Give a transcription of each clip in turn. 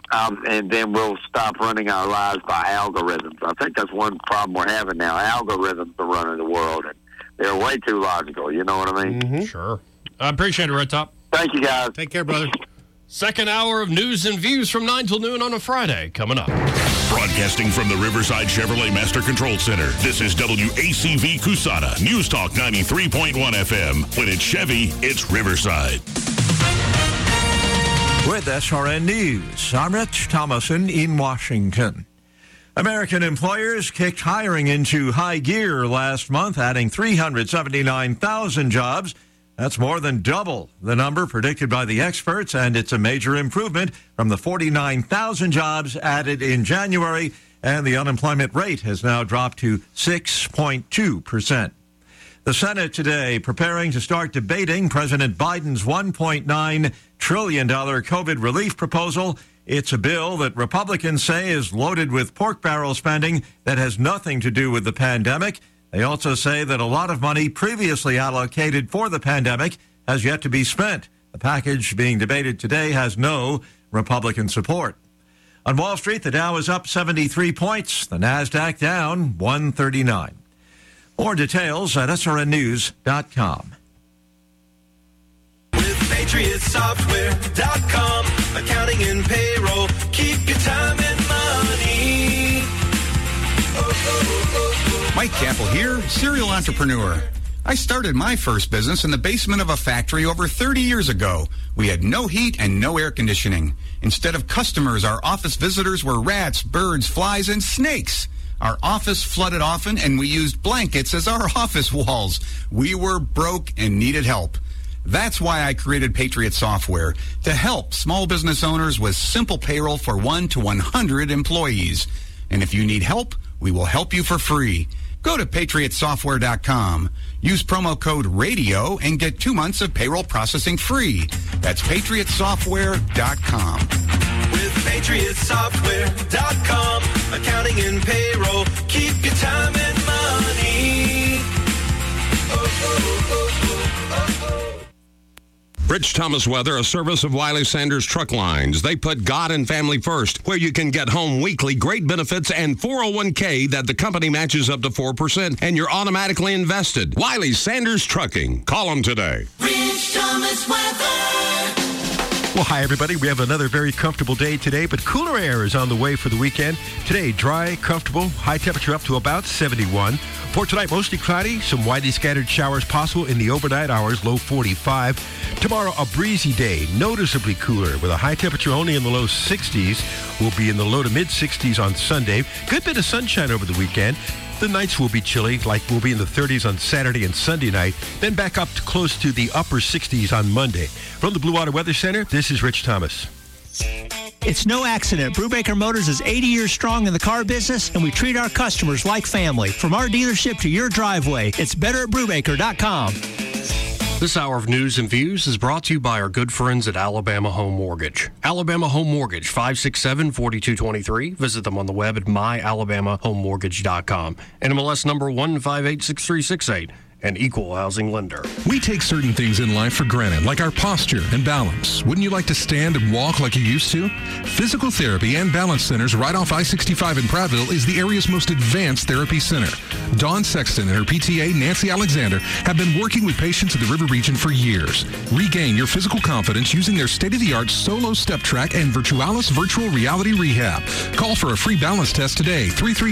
and then we'll stop running our lives by algorithms. I think that's one problem we're having now. Algorithms are running the world, and they're way too logical. You know what I mean? Mm-hmm. Sure. I appreciate it, Red Top. Thank you, guys. Take care, brother. Second hour of news and views from 9 till noon on a Friday coming up. Broadcasting from the Riverside Chevrolet Master Control Center, this is WACV Cusana, News Talk 93.1 FM. When it's Chevy, it's Riverside. With SRN News, I'm Rich Thomason in Washington. American employers kicked hiring into high gear last month, adding 379,000 jobs. That's more than double the number predicted by the experts, and it's a major improvement from the 49,000 jobs added in January, and the unemployment rate has now dropped to 6.2%. The Senate today preparing to start debating President Biden's $1.9 trillion COVID relief proposal. It's a bill that Republicans say is loaded with pork barrel spending that has nothing to do with the pandemic. They also say that a lot of money previously allocated for the pandemic has yet to be spent. The package being debated today has no Republican support. On Wall Street, the Dow is up 73 points. The NASDAQ down 139. More details at srnnews.com. With PatriotSoftware.com, accounting and payroll, keep your time and money. Mike Capel here, serial entrepreneur. I started my first business in the basement of a factory over 30 years ago. We had no heat and no air conditioning. Instead of customers, our office visitors were rats, birds, flies, and snakes. Our office flooded often, and we used blankets as our office walls. We were broke and needed help. That's why I created Patriot Software, to help small business owners with simple payroll for 1 to 100 employees. And if you need help, we will help you for free. Go to PatriotSoftware.com. Use promo code RADIO and get 2 months of payroll processing free. That's PatriotSoftware.com. With PatriotSoftware.com, accounting and payroll, keep your time and money. Rich Thomas Weather, a service of Wiley Sanders Truck Lines. They put God and family first, where you can get home weekly, great benefits, and 401k that the company matches up to 4%, and you're automatically invested. Wiley Sanders Trucking. Call them today. Rich Thomas Weather. Well, hi, everybody. We have another very comfortable day today, but cooler air is on the way for the weekend. Today, dry, comfortable, high temperature up to about 71. For tonight, mostly cloudy, some widely scattered showers possible in the overnight hours, low 45. Tomorrow, a breezy day, noticeably cooler, with a high temperature only in the low 60s. We'll be in the low to mid 60s on Sunday. Good bit of sunshine over the weekend. The nights will be chilly, like we'll be in the 30s on Saturday and Sunday night, then back up to close to the upper 60s on Monday. From the Blue Water Weather Center, this is Rich Thomas. It's no accident. Brubaker Motors is 80 years strong in the car business, and we treat our customers like family. From our dealership to your driveway, it's better at Brubaker.com. This hour of news and views is brought to you by our good friends at Alabama Home Mortgage. Alabama Home Mortgage, 567-4223. Visit them on the web at myalabamahomemortgage.com. NMLS number 1586368. An equal housing lender. We take certain things in life for granted, like our posture and balance. Wouldn't you like to stand and walk like you used to? Physical Therapy and Balance Centers right off I-65 in Prattville is the area's most advanced therapy center. Dawn Sexton and her PTA, Nancy Alexander, have been working with patients in the River region for years. Regain your physical confidence using their state-of-the-art Solo Step Track and Virtualis Virtual Reality Rehab. Call for a free balance test today,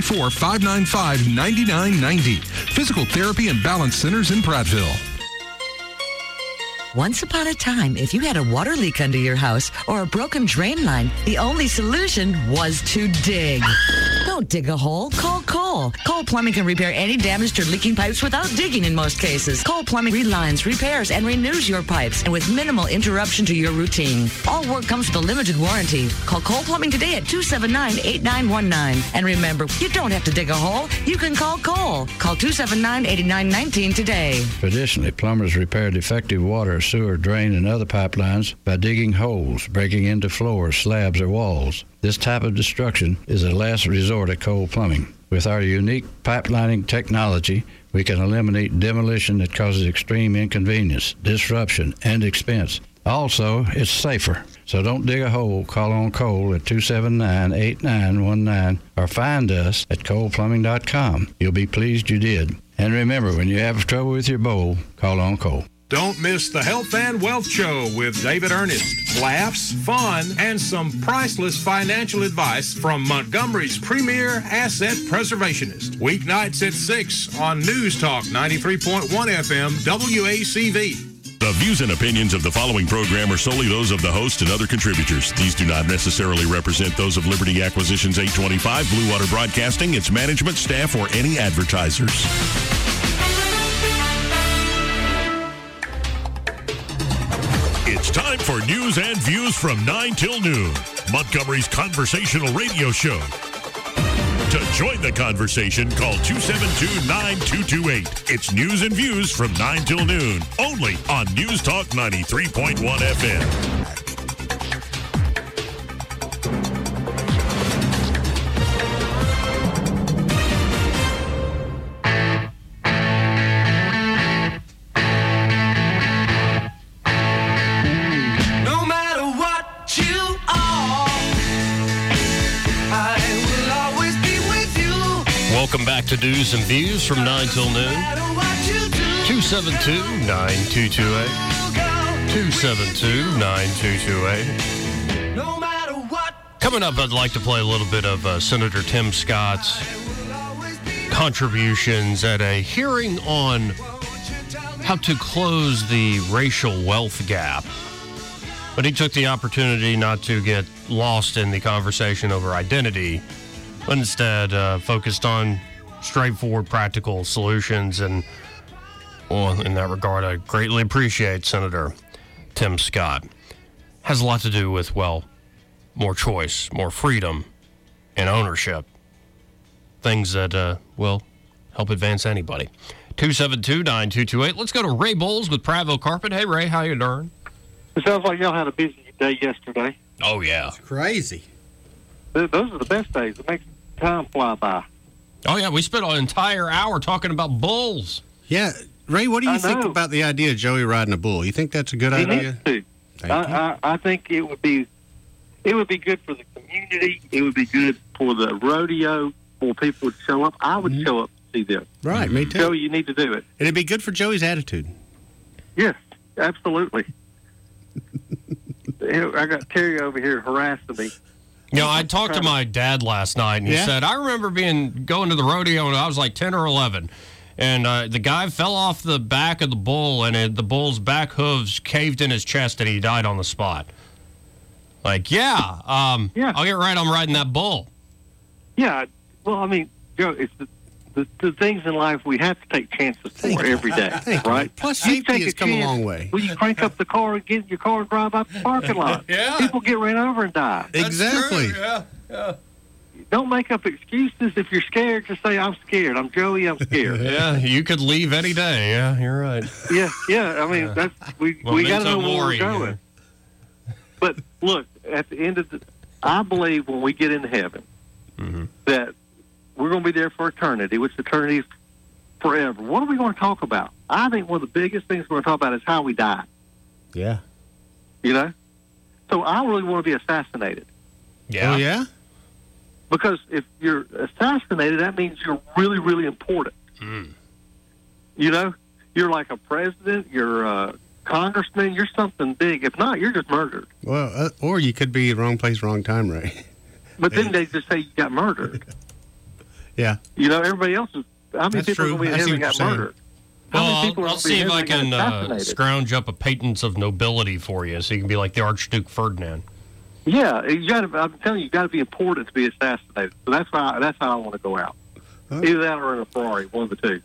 334-595-9990. Physical Therapy and Balance Centers in Prattville. Once upon a time, if you had a water leak under your house or a broken drain line, the only solution was to dig. Don't dig a hole. Call Cole. Cole Plumbing can repair any damaged or leaking pipes without digging in most cases. Cole Plumbing relines, repairs, and renews your pipes, and with minimal interruption to your routine. All work comes with a limited warranty. Call Cole Plumbing today at 279-8919. And remember, you don't have to dig a hole. You can call Cole. Call 279-8919 today. Traditionally, plumbers repair defective water, sewer, drain, and other pipelines by digging holes, breaking into floors, slabs, or walls. This type of destruction is a last resort at Cole Plumbing. With our unique pipelining technology, we can eliminate demolition that causes extreme inconvenience, disruption, and expense. Also, it's safer. So don't dig a hole. Call on Cole at 279-8919 or find us at coleplumbing.com. You'll be pleased you did. And remember, when you have trouble with your bowl, call on Cole. Don't miss the Health and Wealth Show with David Ernest. Laughs, fun, and some priceless financial advice from Montgomery's premier asset preservationist. Weeknights at 6 on News Talk 93.1 FM WACV. The views and opinions of the following program are solely those of the host and other contributors. These do not necessarily represent those of Liberty Acquisitions 825, Blue Water Broadcasting, its management, staff, or any advertisers. It's time for news and views from 9 till noon, Montgomery's conversational radio show. To join the conversation, call 272-9228. It's news and views from 9 till noon, only on News Talk 93.1 FM. Welcome back to News and Views from 9 till noon. 272-9228. 272-9228. Coming up, I'd like to play a little bit of Senator Tim Scott's contributions at a hearing on how to close the racial wealth gap. But he took the opportunity not to get lost in the conversation over identity, but instead focused on straightforward, practical solutions. And, well, in that regard, I greatly appreciate Senator Tim Scott. Has a lot to do with, well, more choice, more freedom, and ownership. Things that will help advance anybody. 272-9228. Let's go to Ray Bowles with Prattville Carpet. Hey, Ray, how you doing? It sounds like y'all had a busy day yesterday. Oh, yeah. It's crazy. Those are the best days. It makes time fly by. Oh, yeah, we spent an entire hour talking about bulls. Yeah. Ray, what do you think about the idea of Joey riding a bull? You think that's a good idea? Too. I think it would be good for the community. It would be good for the rodeo, for people to show up. I would show up to see them. Right, me too. Joey, you need to do it. And it'd be good for Joey's attitude. Yes, absolutely. I got Terry over here harassing me. You know, I talked to my dad last night, and he said, I remember going to the rodeo when I was like 10 or 11, and the guy fell off the back of the bull, and the bull's back hooves caved in his chest, and he died on the spot. Like, I'll get right on riding that bull. Yeah, well, I mean, Joe, it's the things in life we have to take chances for every day, right? Plus, safety has come a long way. Well, you crank up the car and get in your car and drive out the parking lot. People get ran over and die. Exactly. Yeah. Don't make up excuses. If you're scared, just say, I'm scared. I'm Joey, I'm scared. Yeah, you could leave any day. Yeah, you're right. Yeah. I mean, we got to know where we're going. But look, at the end of I believe when we get into heaven, that we're going to be there for eternity, which eternity is forever. What are we going to talk about? I think one of the biggest things we're going to talk about is how we die. Yeah. You know? So I really want to be assassinated. Yeah. Oh, yeah? Because if you're assassinated, that means you're really, really important. You know? You're like a president, you're a congressman, you're something big. If not, you're just murdered. Well, or you could be wrong place, wrong time, Ray. But then they just say you got murdered. Yeah. You know, everybody else is... How many people are going to be in heaven got murdered? Well, I'll see if I can scrounge up a patents of nobility for you so you can be like the Archduke Ferdinand. Yeah, I'm telling you, you got to be important to be assassinated. So that's how I want to go out. Either that or in a Ferrari, one of the two.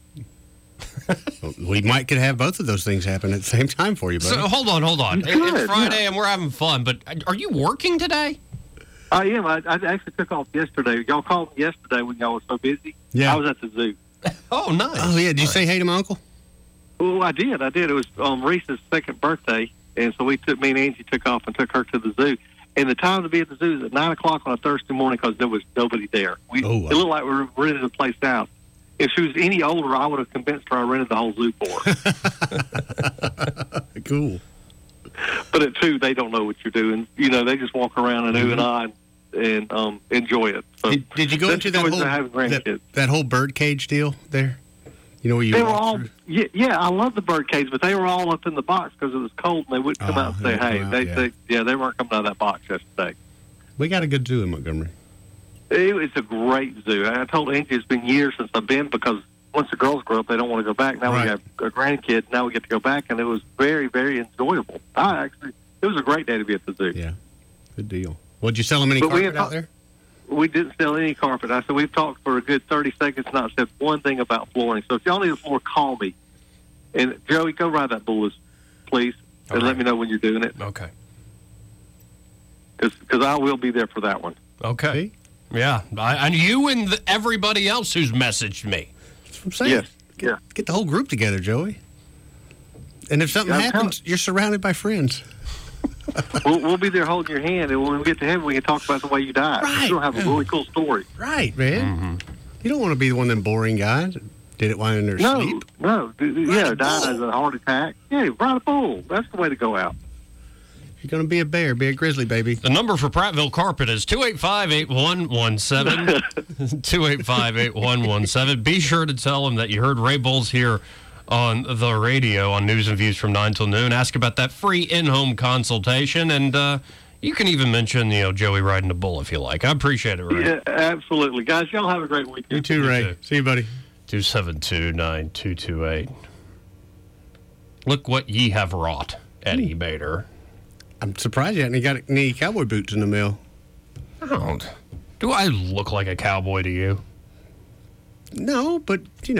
We could have both of those things happen at the same time for you, buddy. So hold on. It's Friday and we're having fun, but are you working today? I am. I actually took off yesterday. Y'all called me yesterday when y'all were so busy. Yeah. I was at the zoo. Oh, nice. Oh, yeah. Did you say hey to my uncle? Well, I did. It was Reese's second birthday, and so me and Angie took off and took her to the zoo. And the time to be at the zoo is at 9 o'clock on a Thursday morning because there was nobody there. It looked like we were renting the place out. If she was any older, I would have convinced her I rented the whole zoo for her. Cool. But at 2, they don't know what you're doing. You know, they just walk around and ooh and ah and enjoy it. So did you go into that whole bird cage deal there? You know where you they were all yeah, I love the bird cage, but they were all up in the box because it was cold and they wouldn't come out and say hey. They weren't coming out of that box yesterday. We got a good zoo in Montgomery. It's a great zoo. I told Angie it's been years since I've been because once the girls grow up, they don't want to go back. Now we have a grandkid. Now we get to go back, and it was very, very enjoyable. It was a great day to be at the zoo. Yeah, good deal. Well, did you sell them any carpet out there? We didn't sell any carpet. I said, we've talked for a good 30 seconds, and I said one thing about flooring. So if y'all need a floor, call me. And, Joey, go ride that bull, please, and let me know when you're doing it. Okay. Because I will be there for that one. Okay. Yeah. And you and everybody else who's messaged me. That's what I'm saying. Yes. Get the whole group together, Joey. And if something happens, you're surrounded by friends. We'll be there holding your hand, and when we get to heaven, we can talk about the way you died. Right. You'll have a really cool story. Right, man. Mm-hmm. You don't want to be one of them boring guys that did it while in their sleep. No. Died as a heart attack. Yeah, ride a bull. That's the way to go out. If you're going to be a bear, be a grizzly, baby. The number for Prattville Carpet is 285-8117. 285-8117. Be sure to tell them that you heard Ray Bowles here on the radio on News and Views from 9 till noon. Ask about that free in-home consultation, and you can even mention, Joey riding a bull if you like. I appreciate it, Ray. Yeah, absolutely. Guys, y'all have a great weekend. You too, Ray. You too. See you, buddy. 272-9228. Look what ye have wrought, Eddie Bader. I'm surprised you haven't got any cowboy boots in the mail. I don't. Do I look like a cowboy to you? No, but,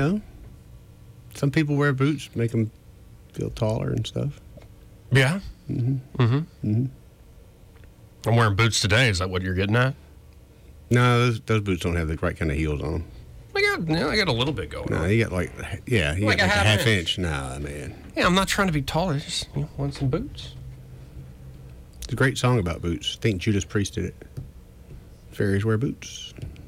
some people wear boots, make them feel taller and stuff. Yeah? Mm-hmm. Mm-hmm. Mm-hmm. I'm wearing boots today. Is that what you're getting at? No, those boots don't have the right kind of heels on them. I got a little bit going on. No, you got like a half inch. Nah, man. Yeah, I'm not trying to be taller. Just want some boots. It's a great song about boots. I think Judas Priest did it. Fairies wear boots.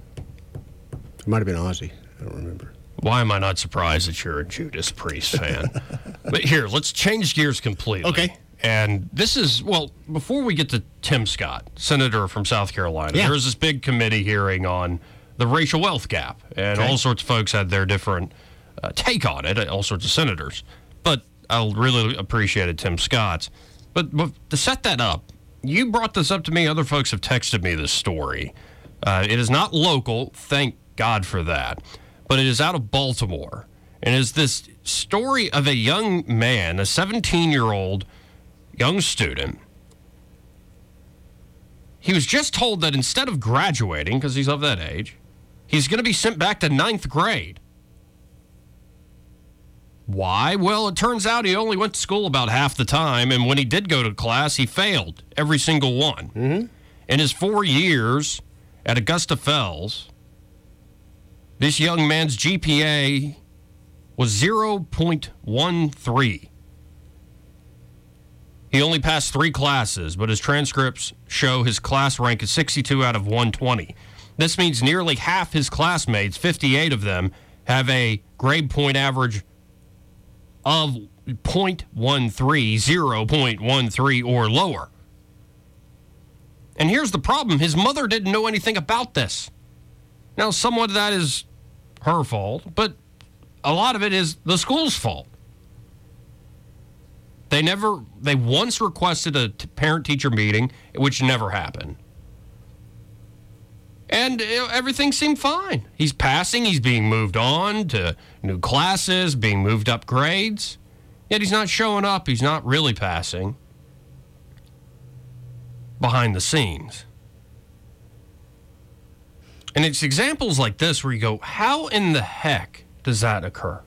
It might have been Ozzy. I don't remember. Why am I not surprised that you're a Judas Priest fan? But here, let's change gears completely. Okay. And this is, before we get to Tim Scott, Senator from South Carolina, there was this big committee hearing on the racial wealth gap. And all sorts of folks had their different take on it, all sorts of senators. But I really appreciated Tim Scott's. But to set that up, you brought this up to me. Other folks have texted me this story. It is not local. Thank God for that. But it is out of Baltimore. And it's this story of a young man, a 17-year-old young student. He was just told that instead of graduating, because he's of that age, he's going to be sent back to 9th grade. Why? Well, it turns out he only went to school about half the time, and when he did go to class, he failed every single one. Mm-hmm. In his 4 years at Augusta Fells, this young man's GPA was 0.13. He only passed 3 classes, but his transcripts show his class rank is 62 out of 120. This means nearly half his classmates, 58 of them, have a grade point average of 0.13, 0.13 or lower. And here's the problem. His mother didn't know anything about this. Now, somewhat of that is her fault, but a lot of it is the school's fault. They once requested a parent-teacher meeting, which never happened. And everything seemed fine. He's passing, he's being moved on to new classes, being moved up grades. Yet he's not showing up, he's not really passing behind the scenes. And it's examples like this where you go, how in the heck does that occur?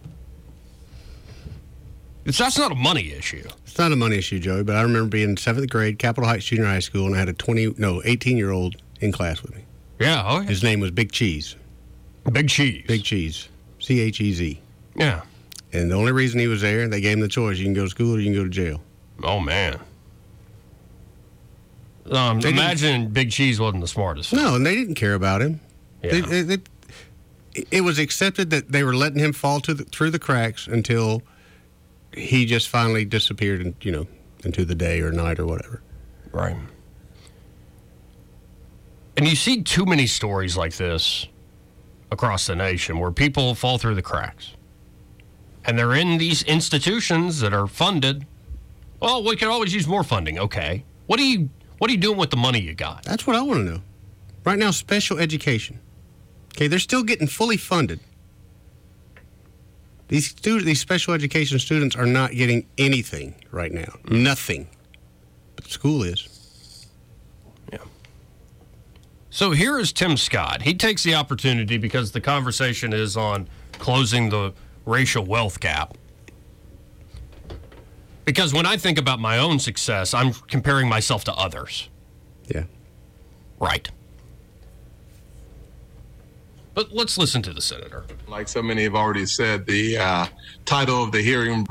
That's not a money issue. It's not a money issue, Joey, but I remember being in 7th grade, Capitol Heights Junior High School, and I had a 18-year-old in class with me. Yeah, okay. His name was Big Cheese. Big Cheese. Big Cheese. C-H-E-Z. Yeah. And the only reason he was there, they gave him the choice. You can go to school or you can go to jail. Oh, man. Imagine Big Cheese wasn't the smartest. No, and they didn't care about him. Yeah. It was accepted that they were letting him fall through the cracks until he just finally disappeared and, into the day or night or whatever. Right. And you see too many stories like this across the nation where people fall through the cracks. And they're in these institutions that are funded. Well, we could always use more funding. Okay. What are you doing with the money you got? That's what I want to know. Right now, special education. Okay, they're still getting fully funded. These special education students are not getting anything right now. Nothing. But the school is. Yeah. So here is Tim Scott. He takes the opportunity because the conversation is on closing the racial wealth gap. Because when I think about my own success, I'm comparing myself to others. Yeah. Right. But let's listen to the senator. Like so many have already said, the title of the hearing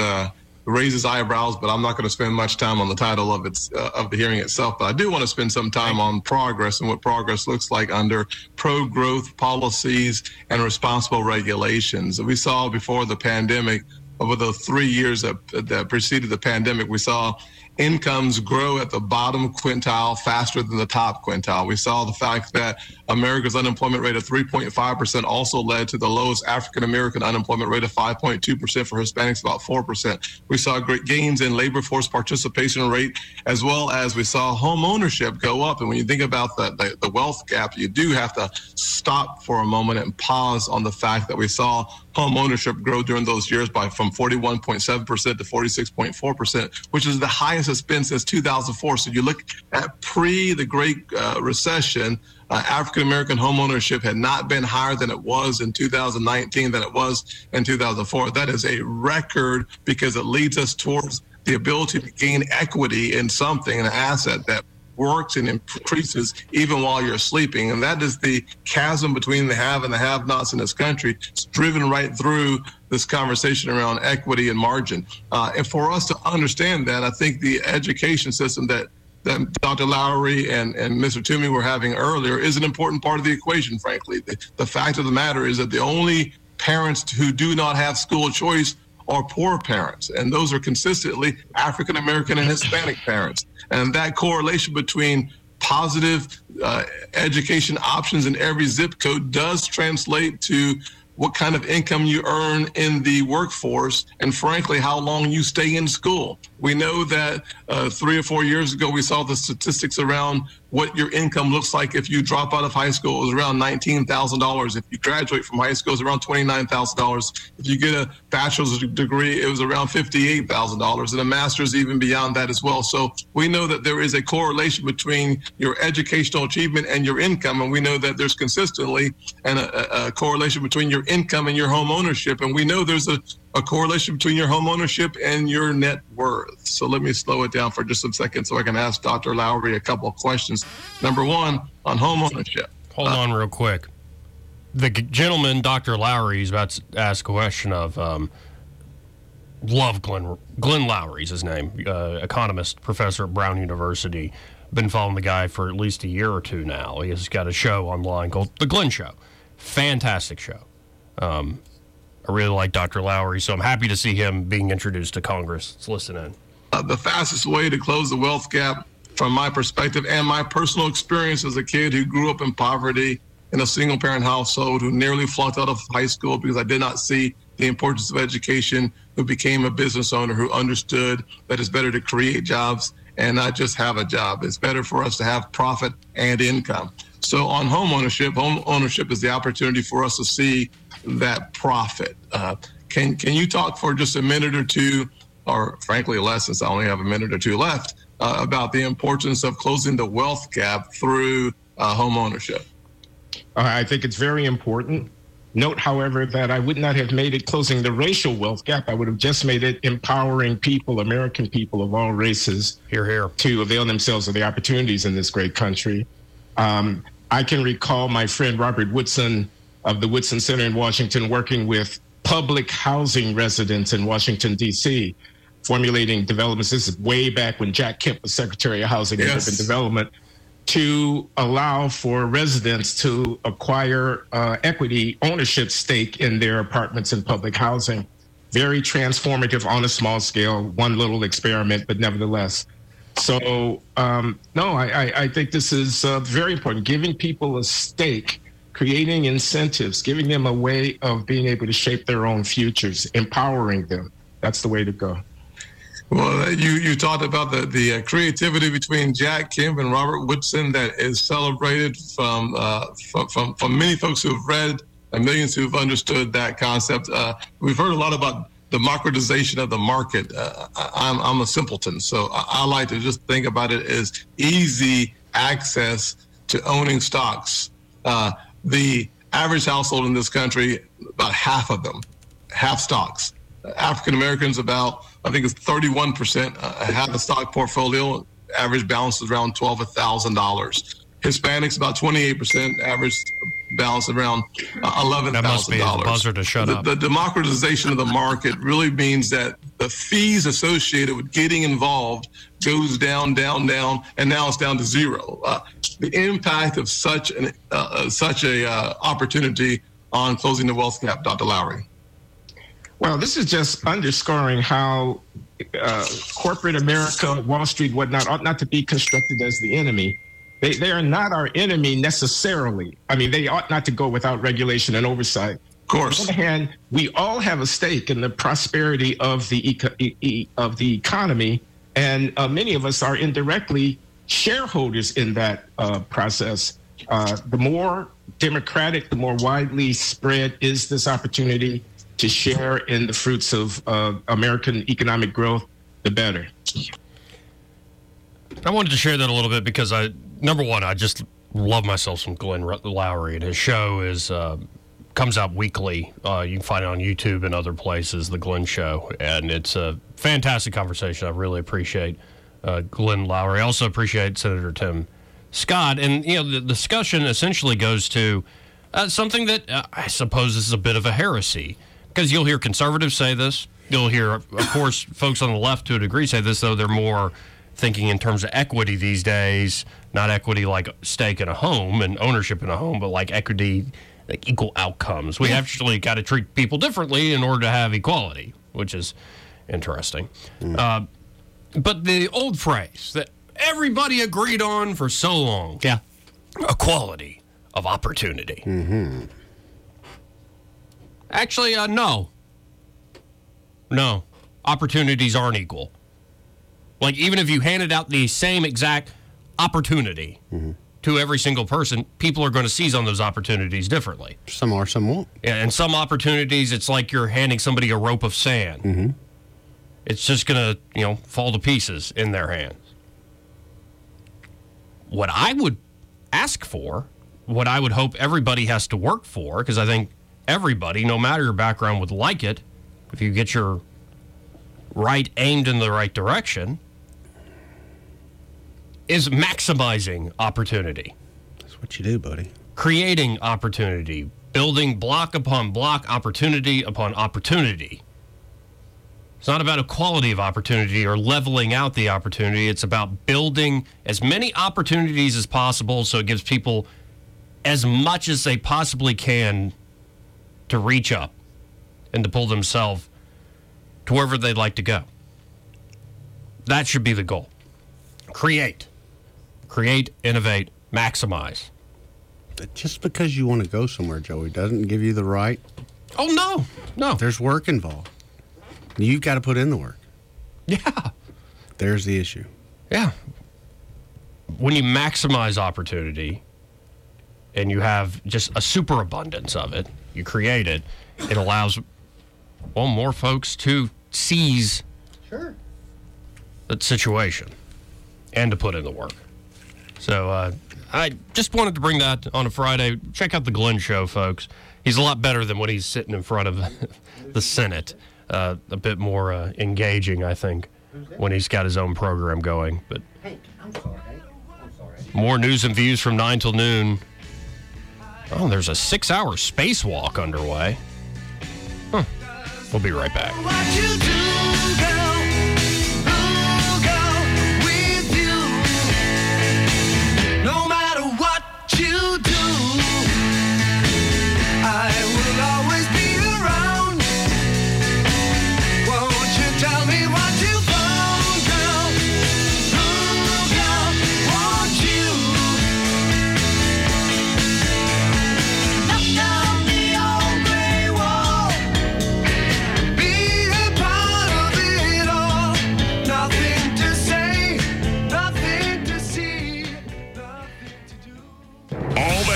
raises eyebrows, but I'm not going to spend much time on the title of the hearing itself. But I do want to spend some time on progress and what progress looks like under pro-growth policies and responsible regulations. We saw before the pandemic, over the 3 years that preceded the pandemic, we saw incomes grow at the bottom quintile faster than the top quintile. We saw the fact that America's unemployment rate of 3.5% also led to the lowest African-American unemployment rate of 5.2%, for Hispanics about 4%. We saw great gains in labor force participation rate, as well as we saw home ownership go up. And when you think about the wealth gap, you do have to stop for a moment and pause on the fact that we saw home ownership grow during those years from 41.7% to 46.4%, which is the highest it's been since 2004. So you look at the Great Recession, African-American home ownership had not been higher than it was in 2019 than it was in 2004. That is a record because it leads us towards the ability to gain equity in something, an asset that works and increases even while you're sleeping. And that is the chasm between the have and the have-nots in this country. It's driven right through this conversation around equity and margin. And for us to understand that, I think the education system that Dr. Lowry and Mr. Toomey were having earlier is an important part of the equation, frankly. The fact of the matter is that the only parents who do not have school choice are poor parents, and those are consistently African-American and Hispanic parents. And that correlation between positive education options in every zip code does translate to what kind of income you earn in the workforce, and frankly, how long you stay in school. We know that 3 or 4 years ago, we saw the statistics around what your income looks like if you drop out of high school. It was around $19,000. If you graduate from high school, it's around $29,000. If you get a bachelor's degree, it was around $58,000, and a master's even beyond that as well. So we know that there is a correlation between your educational achievement and your income, and we know that there's consistently a correlation between your income and your home ownership, and we know there's a correlation between your home ownership and your net worth. So let me slow it down for just a second so I can ask Dr. Lowry a couple of questions. Number one, on home ownership. Hold on real quick. The gentleman, Dr. Lowry, is about to ask a question of, love Glenn Lowry's his name, economist, professor at Brown University. Been following the guy for at least a year or two now. He has got a show online called The Glenn Show. Fantastic show. I really like Dr. Lowry, so I'm happy to see him being introduced to Congress. Let's listen in. The fastest way to close the wealth gap, from my perspective and my personal experience as a kid who grew up in poverty in a single-parent household, who nearly flunked out of high school because I did not see the importance of education, who became a business owner, who understood that it's better to create jobs and not just have a job. It's better for us to have profit and income. So on home ownership is the opportunity for us to see that profit. Can you talk for just a minute or two, or frankly less, since I only have a minute or two left, about the importance of closing the wealth gap through home ownership? I think it's very important. Note, however, that I would not have made it closing the racial wealth gap. I would have just made it empowering people, American people of all races, to avail themselves of the opportunities in this great country. I can recall my friend Robert Woodson of the Woodson Center in Washington working with public housing residents in Washington, D.C., formulating developments. This is way back when Jack Kemp was Secretary of Housing and Urban Development, to allow for residents to acquire equity ownership stake in their apartments and public housing. very transformative on a small scale, one little experiment, but nevertheless. So, no, I think this is very important. Giving people a stake, creating incentives, giving them a way of being able to shape their own futures, empowering them. That's the way to go. Well, you talked about the creativity between Jack Kemp and Robert Woodson that is celebrated from many folks who have read and millions who have understood that concept. We've heard a lot about democratization of the market. I'm a simpleton, so I like to just think about it as easy access to owning stocks. The average household in this country, about half of them have stocks. African Americans, about, I think it's 31%, have a stock portfolio. Average balance is around $12,000. Hispanics, about 28%, average balance around $11,000. That must be the buzzer to shut up. The democratization of the market really means that the fees associated with getting involved goes down, and now it's down to zero. The impact of such a opportunity on closing the wealth gap, Dr. Lowry. Well, this is just underscoring how corporate America, Wall Street, whatnot, ought not to be constructed as the enemy. They are not our enemy necessarily. I mean, they ought not to go without regulation and oversight. Of course. On the other hand, we all have a stake in the prosperity of the economy, and many of us are indirectly shareholders in that process. The more democratic, the more widely spread is this opportunity to share in the fruits of American economic growth, the better. I wanted to share that a little bit because number one, I just love myself some Glenn Lowry, and his show is comes out weekly. You can find it on YouTube and other places, The Glenn Show, and it's a fantastic conversation. I really appreciate Glenn Lowry. I also appreciate Senator Tim Scott, and the discussion essentially goes to something that I suppose is a bit of a heresy, because you'll hear conservatives say this. You'll hear, of course, folks on the left to a degree say this, though they're more thinking in terms of equity these days, not equity like stake in a home and ownership in a home, but like equity, like equal outcomes. We actually got to treat people differently in order to have equality, which is interesting. But the old phrase that everybody agreed on for so long, equality of opportunity. Mm-hmm. Actually, no. No. Opportunities aren't equal. Like, even if you handed out the same exact opportunity to every single person, people are going to seize on those opportunities differently. Some are, some won't. Yeah, and some opportunities, it's like you're handing somebody a rope of sand. Mm-hmm. It's just going to, fall to pieces in their hands. What I would ask for, what I would hope everybody has to work for, because I think everybody, no matter your background, would like it if you get your right aimed in the right direction, is maximizing opportunity. That's what you do, buddy. Creating opportunity, building block upon block, opportunity upon opportunity. It's not about equality of opportunity or leveling out the opportunity. It's about building as many opportunities as possible so it gives people as much as they possibly can to reach up and to pull themselves to wherever they'd like to go. That should be the goal. Create, innovate, maximize. Just because you want to go somewhere, Joey, doesn't give you the right. Oh, no. There's work involved. You've got to put in the work. Yeah. There's the issue. Yeah. When you maximize opportunity and you have just a superabundance of it, you create it, it allows more folks to seize that situation and to put in the work. So I just wanted to bring that on a Friday. Check out the Glenn Show, folks. He's a lot better than when he's sitting in front of the Senate. A bit more engaging, I think, when he's got his own program going. But I'm sorry. more news and views from 9 till noon. Oh, there's a 6-hour spacewalk underway. We'll be right back. No matter what you do, I will always be around.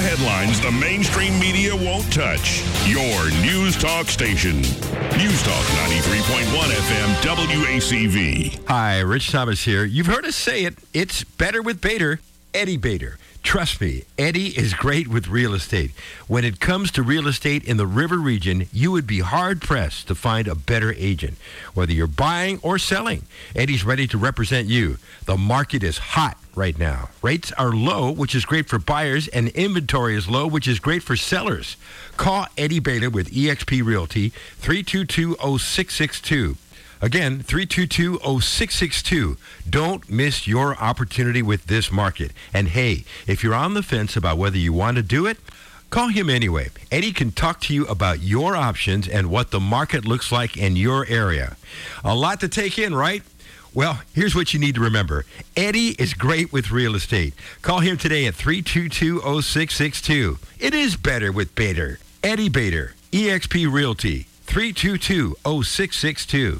headlines the mainstream media won't touch. Your News Talk station. News Talk 93.1 FM WACV. Hi, Rich Thomas here. You've heard us say it. It's better with Bader. Eddie Bader. Trust me, Eddie is great with real estate. When it comes to real estate in the River region, you would be hard-pressed to find a better agent. Whether you're buying or selling, Eddie's ready to represent you. The market is hot right now. Rates are low, which is great for buyers, and inventory is low, which is great for sellers. Call Eddie Bader with eXp Realty, 322-0662. Again, 322-0662. Don't miss your opportunity with this market. And hey, if you're on the fence about whether you want to do it, call him anyway. Eddie can talk to you about your options and what the market looks like in your area. A lot to take in, right? Well, here's what you need to remember. Eddie is great with real estate. Call him today at 322-0662. It is better with Bader. Eddie Bader, eXp Realty, 322-0662.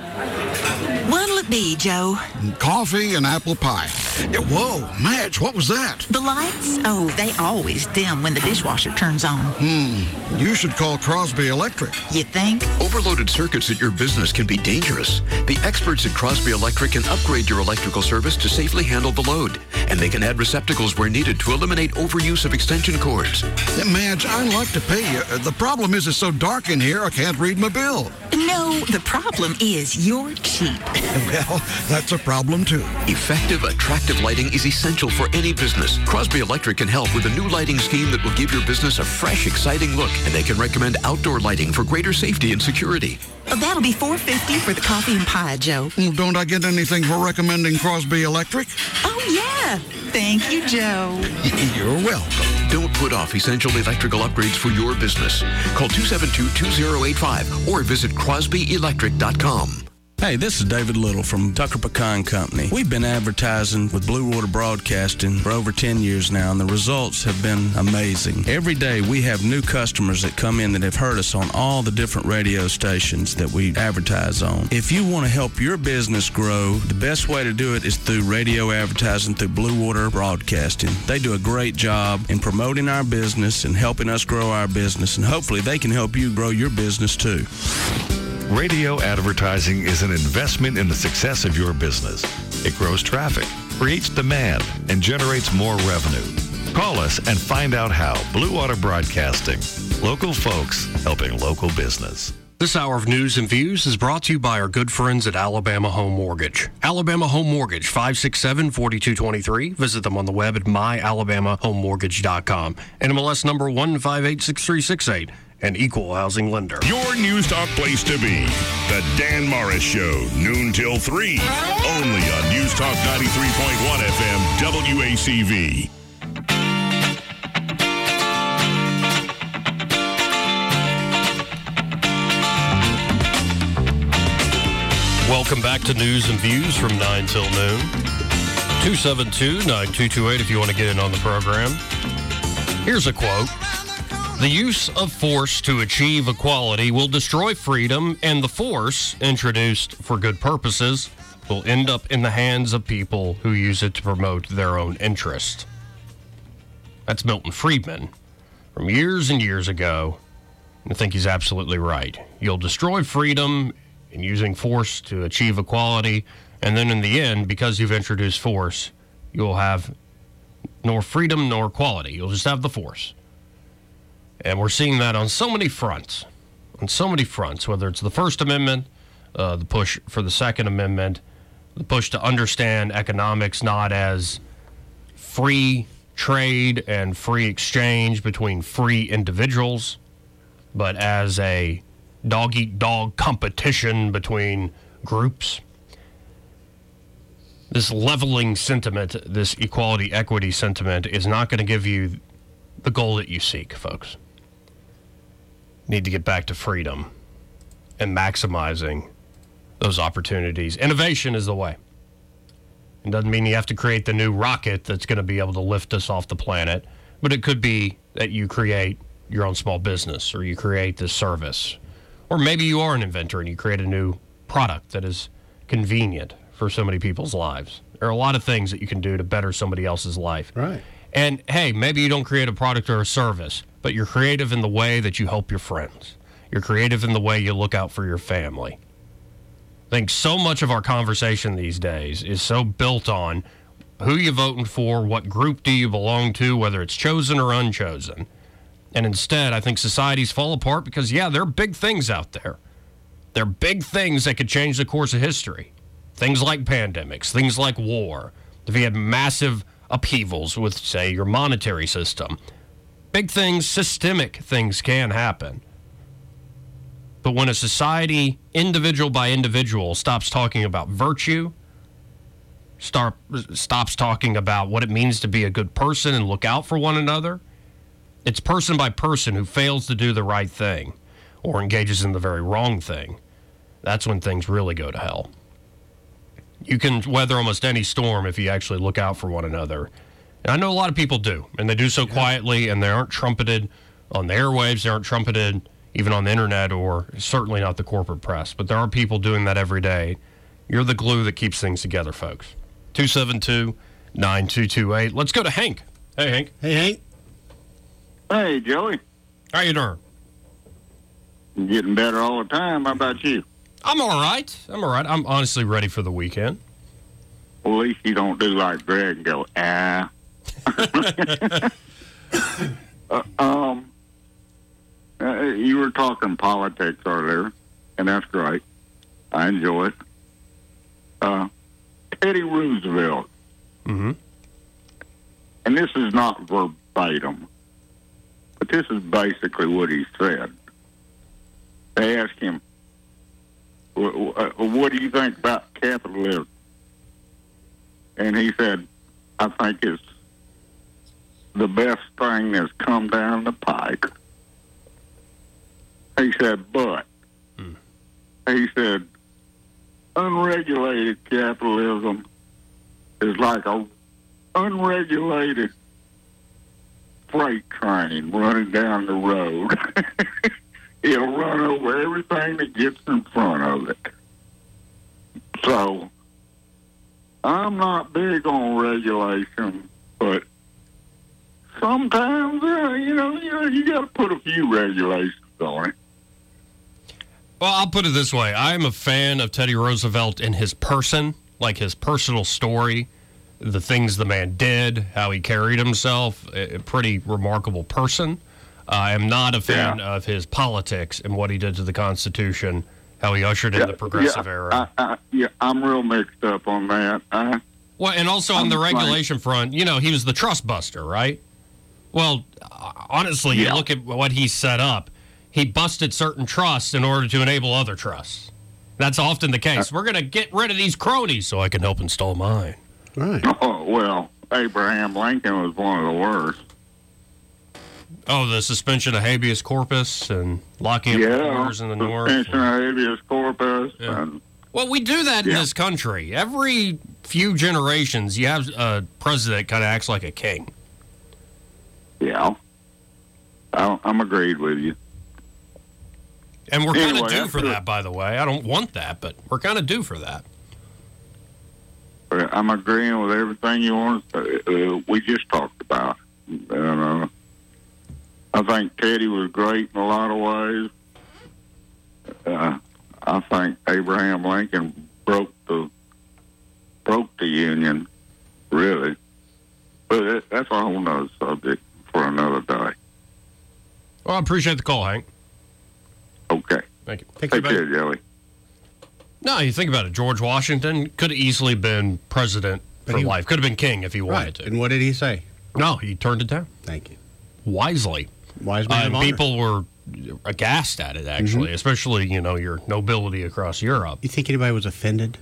What'll it be, Joe? Coffee and apple pie. Whoa, Madge, what was that? The lights? Oh, they always dim when the dishwasher turns on. You should call Crosby Electric. You think? Overloaded circuits at your business can be dangerous. The experts at Crosby Electric can upgrade your electrical service to safely handle the load. And they can add receptacles where needed to eliminate overuse of extension cords. Madge, I'd like to pay you. The problem is it's so dark in here I can't read my bill. No, the problem is you're cheap. Well, that's a problem too. Effective, attractive lighting is essential for any business. Crosby Electric can help with a new lighting scheme that will give your business a fresh, exciting look. And they can recommend outdoor lighting for greater safety and security. That'll be $4.50 for the coffee and pie, Joe. Well, don't I get anything for recommending Crosby Electric? Oh, yeah. Thank you, Joe. You're welcome. Don't put off essential electrical upgrades for your business. Call 272-2085 or visit crosbyelectric.com. Hey, this is David Little from Tucker Pecan Company. We've been advertising with Blue Water Broadcasting for over 10 years now, and the results have been amazing. Every day we have new customers that come in that have heard us on all the different radio stations that we advertise on. If you want to help your business grow, the best way to do it is through radio advertising through Blue Water Broadcasting. They do a great job in promoting our business and helping us grow our business, and hopefully they can help you grow your business too. Radio advertising is an investment in the success of your business. It grows traffic, creates demand, and generates more revenue. Call us and find out how. Blue Water Broadcasting. Local folks helping local business. This hour of news and views is brought to you by our good friends at Alabama Home Mortgage. Alabama Home Mortgage, 567-4223. Visit them on the web at myalabamahomemortgage.com. NMLS number 1586368. An equal housing lender. Your News Talk place to be. The Dan Morris Show, noon till 3. Only on News Talk 93.1 FM WACV. Welcome back to News and Views from 9 till noon. 272-9228 if you want to get in on the program. Here's a quote. The use of force to achieve equality will destroy freedom, and the force, introduced for good purposes, will end up in the hands of people who use it to promote their own interest. That's Milton Friedman from years and years ago. And I think he's absolutely right. You'll destroy freedom in using force to achieve equality, and then in the end, because you've introduced force, you'll have nor freedom nor equality. You'll just have the force. And we're seeing that on so many fronts. On so many fronts, whether it's the First Amendment, the push for the Second Amendment, the push to understand economics not as free trade and free exchange between free individuals, but as a dog-eat-dog competition between groups. This leveling sentiment, this equality, equity sentiment is not going to give you the goal that you seek, folks. Need to get back to freedom and maximizing those opportunities. Innovation is the way. It doesn't mean you have to create the new rocket that's going to be able to lift us off the planet, but it could be that you create your own small business, or you create this service, or maybe you are an inventor and you create a new product that is convenient for so many people's lives. There are a lot of things that you can do to better somebody else's life. Right. And, hey, maybe you don't create a product or a service, but you're creative in the way that you help your friends. You're creative in the way you look out for your family. I think so much of our conversation these days is so built on who you voting for, what group do you belong to, whether it's chosen or unchosen. And instead, I think societies fall apart because, yeah, there are big things out there. There are big things that could change the course of history. Things like pandemics, things like war. If you had massive upheavals with, say, your monetary system, big things, systemic things can happen. But when a society, individual by individual, stops talking about virtue, stops talking about what it means to be a good person and look out for one another, it's person by person who fails to do the right thing or engages in the very wrong thing. That's when things really go to hell. You can weather almost any storm if you actually look out for one another. And I know a lot of people do, and they do so quietly, and they aren't trumpeted on the airwaves, they aren't trumpeted even on the internet, or certainly not the corporate press. But there are people doing that every day. You're the glue that keeps things together, folks. 272-9228. Let's go to Hank. Hey, Hank. Hey, Hank. Hey, Joey. How you doing? I'm getting better all the time. How about you? I'm all right. I'm honestly ready for the weekend. Well, at least you don't do like Greg and go, ah. You were talking politics earlier, and that's great. I enjoy it. Teddy Roosevelt. Mm-hmm. And this is not verbatim, but this is basically what he said. They asked him, what do you think about capitalism? And he said, I think it's the best thing that's come down the pike. He said, but, he said, unregulated capitalism is like a unregulated freight train running down the road. It'll run over everything that gets in front of it. So, I'm not big on regulation, but sometimes, you got to put a few regulations on it. Well, I'll put it this way. I'm a fan of Teddy Roosevelt in his person, like his personal story, the things the man did, how he carried himself, a pretty remarkable person. I am not a fan of his politics and what he did to the Constitution, how he ushered in the progressive era. I'm real mixed up on that. Well, and also on the regulation front, he was the trust buster, right? Well, honestly, you look at what he set up. He busted certain trusts in order to enable other trusts. That's often the case. We're going to get rid of these cronies so I can help install mine. Right. Oh, well, Abraham Lincoln was one of the worst. Oh, the suspension of habeas corpus and locking up borders in the north. Suspension of habeas corpus. Yeah. And, well, we do that in this country. Every few generations, you have a president kind of acts like a king. Yeah. I'm agreed with you. And we're kind of due for that, by the way. I don't want that, but we're kind of due for that. I'm agreeing with everything you want. We just talked about. I think Teddy was great in a lot of ways. I think Abraham Lincoln broke the Union, really. But that's a whole nother subject for another day. Well, I appreciate the call, Hank. Okay. Thank you. Take care, Joey. No, you think about it. George Washington could have easily been president for life. Could have been king if he wanted to. And what did he say? No, he turned it down. Thank you. Wisely. Wise man of honor. People were aghast at it, actually, especially, your nobility across Europe. You think anybody was offended?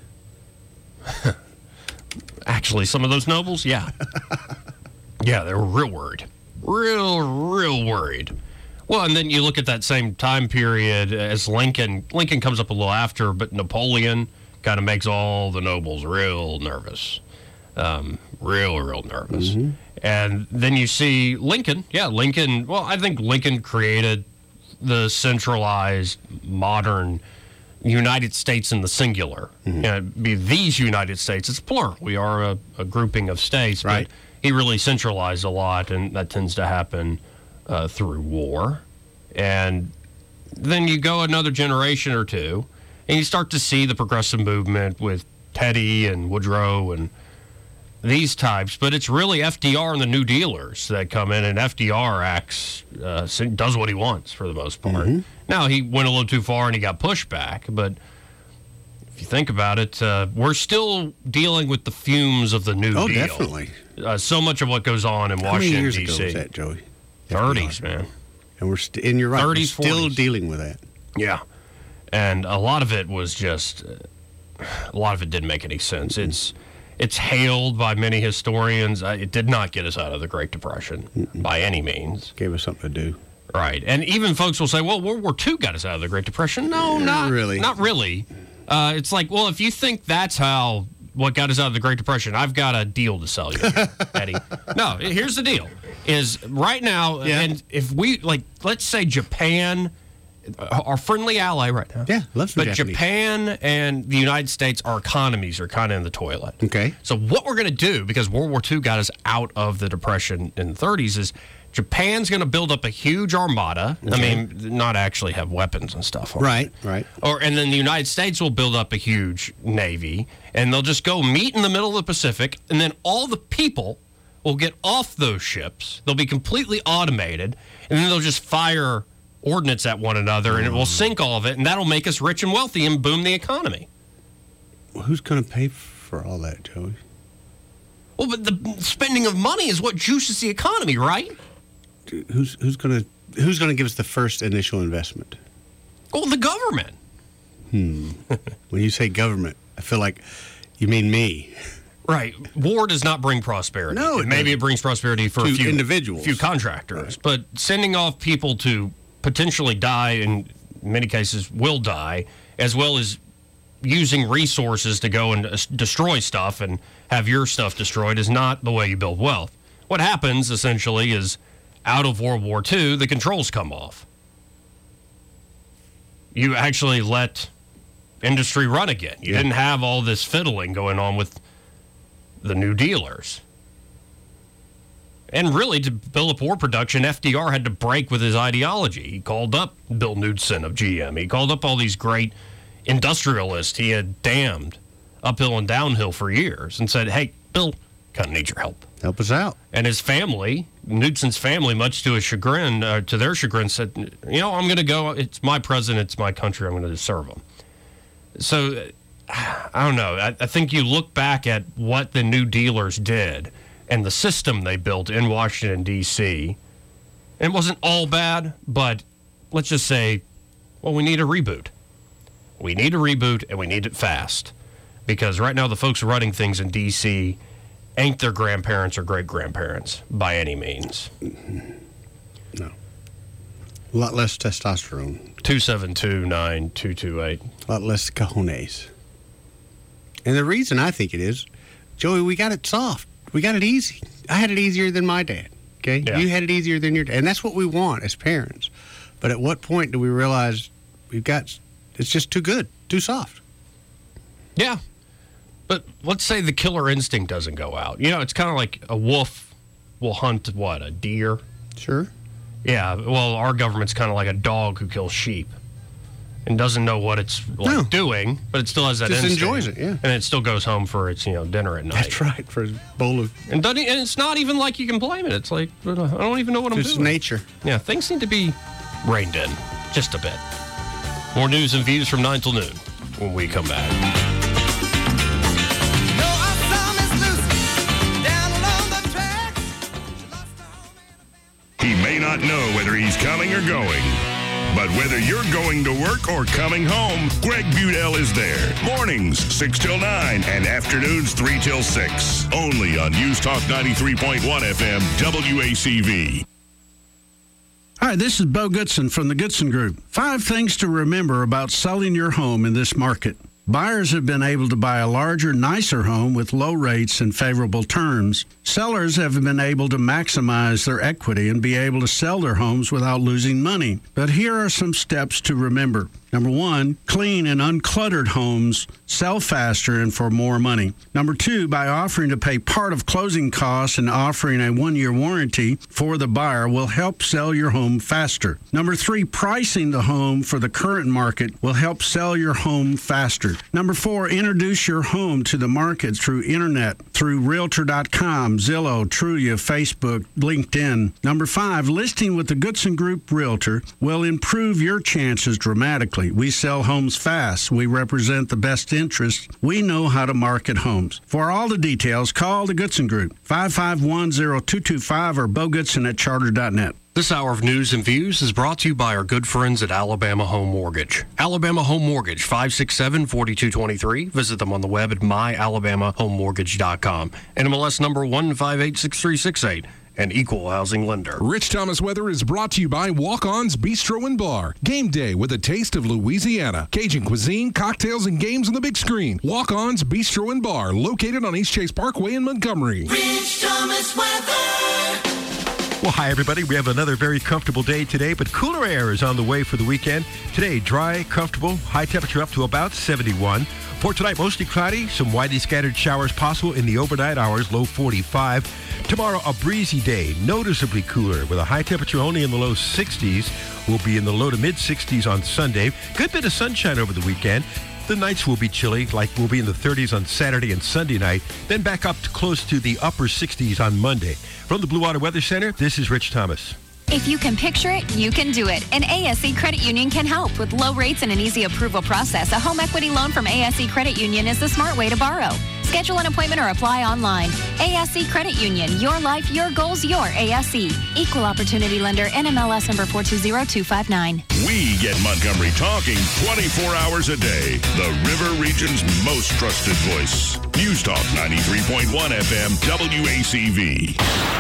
Actually, some of those nobles, yeah. Yeah, they were real worried. Real worried. Well, and then you look at that same time period as Lincoln. Lincoln comes up a little after, but Napoleon kind of makes all the nobles real nervous. Real nervous. Mm-hmm. And then you see Lincoln. Yeah, Lincoln. Well, I think Lincoln created the centralized, modern United States in the singular. Mm-hmm. Be these United States. It's plural. We are a grouping of states. Right. But he really centralized a lot, and that tends to happen through war. And then you go another generation or two, and you start to see the progressive movement with Teddy and Woodrow and these types. But it's really FDR and the New Dealers that come in, and FDR acts, does what he wants for the most part. Mm-hmm. Now, he went a little too far and he got pushed back, but if you think about it, we're still dealing with the fumes of the New Deal. Oh, definitely. So much of what goes on in How Washington, many years D.C. ago was that, Joey? 30s, man. And and you're right, 30s, we're still 40s. dealing with that. Yeah. And a lot of it was just, a lot of it didn't make any sense. It's hailed by many historians. It did not get us out of the Great Depression by any means. Gave us something to do. Right. And even folks will say, well, World War II got us out of the Great Depression. No, not really. Not really. It's like, well, if you think that's what got us out of the Great Depression, I've got a deal to sell you, Eddie. No, here's the deal. Is right now, and if we, let's say Japan, our friendly ally right now. Yeah, loves the But Japanese. Japan and the United States, our economies are kind of in the toilet. Okay. So what we're going to do, because World War II got us out of the Depression in the 30s, is Japan's going to build up a huge armada. Okay. I mean, not actually have weapons and stuff. Right. And then the United States will build up a huge navy, and they'll just go meet in the middle of the Pacific, and then all the people will get off those ships. They'll be completely automated, and then they'll just fire ordnance at one another, and it will sink all of it, and that'll make us rich and wealthy and boom the economy. Well, who's going to pay for all that, Joey? Well, but the spending of money is what juices the economy, right? Who's going to give us the first initial investment? Well, the government. When you say government, I feel like you mean me. Right. War does not bring prosperity. No, it maybe doesn't. it brings prosperity for To a few individuals. few contractors, but sending off people to potentially die, in many cases will die, as well as using resources to go and destroy stuff and have your stuff destroyed is not the way you build wealth. What happens essentially is, out of World War II, the controls come off. You actually let industry run again. You didn't have all this fiddling going on with the New Dealers. And really, to build up war production, FDR had to break with his ideology. He called up Bill Knudsen of GM. He called up all these great industrialists he had damned uphill and downhill for years and said, hey, Bill, kind of need your help. Help us out. And his family, Knudsen's family, much to his chagrin, to their chagrin, said, I'm going to go. It's my president. It's my country. I'm going to serve him. So, I don't know. I think you look back at what the New Dealers did and the system they built in Washington, D.C., and it wasn't all bad, but let's just say, well, we need a reboot. We need a reboot, and we need it fast. Because right now, the folks running things in D.C. ain't their grandparents or great-grandparents by any means. No. A lot less testosterone. 272-9228. A lot less cojones. And the reason I think it is, Joey, we got it soft. We got it easy. I had it easier than my dad, okay? Yeah. You had it easier than your dad. And that's what we want as parents. But at what point do we realize it's just too good, too soft? Yeah. But let's say the killer instinct doesn't go out. It's kind of like a wolf will hunt, a deer? Sure. Yeah, well, our government's kind of like a dog who kills sheep and doesn't know what it's doing, but it still has that Just instinct. enjoys it, yeah. And it still goes home for its, dinner at night. That's right, for a bowl of... And it's not even like you can blame it. It's like, I don't even know what I'm doing. It's nature. Yeah, things need to be reined in just a bit. More news and views from 9 till noon when we come back. He may not know whether he's coming or going, but whether you're going to work or coming home, Greg Budell is there. Mornings, 6 till 9, and afternoons, 3 till 6. Only on News Talk 93.1 FM, WACV. Hi, this is Bo Goodson from the Goodson Group. 5 things to remember about selling your home in this market. Buyers have been able to buy a larger, nicer home with low rates and favorable terms. Sellers have been able to maximize their equity and be able to sell their homes without losing money. But here are some steps to remember. Number 1, clean and uncluttered homes sell faster and for more money. Number 2, by offering to pay part of closing costs and offering a 1-year warranty for the buyer will help sell your home faster. Number 3, pricing the home for the current market will help sell your home faster. Number 4, introduce your home to the market through internet, through Realtor.com, Zillow, Trulia, Facebook, LinkedIn. Number 5, listing with the Goodson Group Realtor will improve your chances dramatically. We sell homes fast. We represent the best interests. We know how to market homes. For all the details, call the Goodson Group, 551-0225 or bogoodson@charter.net. This hour of news and views is brought to you by our good friends at Alabama Home Mortgage. Alabama Home Mortgage, 567-4223. Visit them on the web at myalabamahomemortgage.com. NMLS number 1586368. An equal housing lender. Rich Thomas weather is brought to you by Walk-On's Bistro and Bar. Game day with a taste of Louisiana. Cajun cuisine, cocktails, and games on the big screen. Walk-On's Bistro and Bar, located on East Chase Parkway in Montgomery. Rich Thomas weather. Well, hi, everybody. We have another very comfortable day today, but cooler air is on the way for the weekend. Today, dry, comfortable, high temperature up to about 71. For tonight, mostly cloudy, some widely scattered showers possible in the overnight hours, low 45. Tomorrow, a breezy day, noticeably cooler, with a high temperature only in the low 60s. We'll be in the low to mid 60s on Sunday. Good bit of sunshine over the weekend. The nights will be chilly, like we'll be in the 30s on Saturday and Sunday night, then back up to close to the upper 60s on Monday. From the Blue Water Weather Center, this is Rich Thomas. If you can picture it, you can do it. And ASE Credit Union can help. With low rates and an easy approval process, a home equity loan from ASE Credit Union is the smart way to borrow. Schedule an appointment or apply online. ASE Credit Union, your life, your goals, your ASE. Equal Opportunity Lender, NMLS number 420259. We get Montgomery talking 24 hours a day. The River Region's most trusted voice. News Talk 93.1 FM, WACV.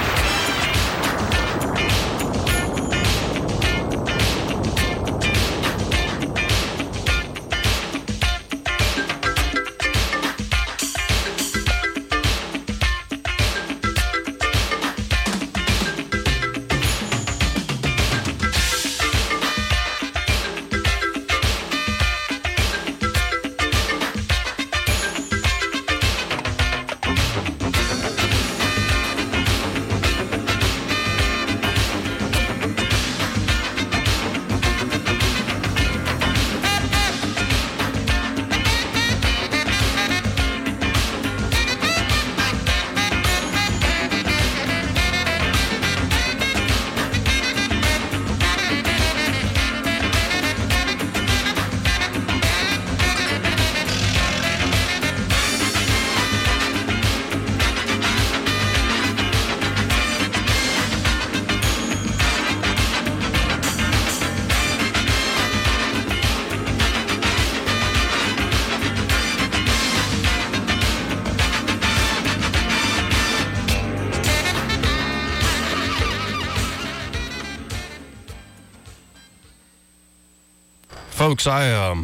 Folks, I